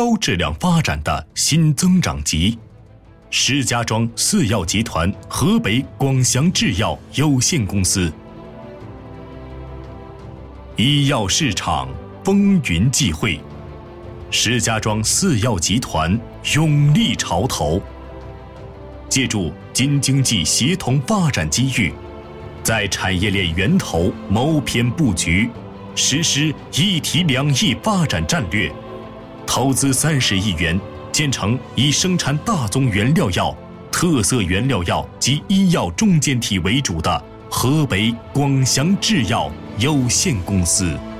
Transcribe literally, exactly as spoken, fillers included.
高质量发展的新增长极。石家庄四药集团河北广祥制药有限公司。医药市场风云际会，石家庄四药集团勇立潮头，借助京津冀协同发展机遇，在产业链源头谋篇布局，实施一体两翼发展战略，投资三十亿元建成以生产大宗原料药、特色原料药及医药中间体为主的河北广祥制药有限公司。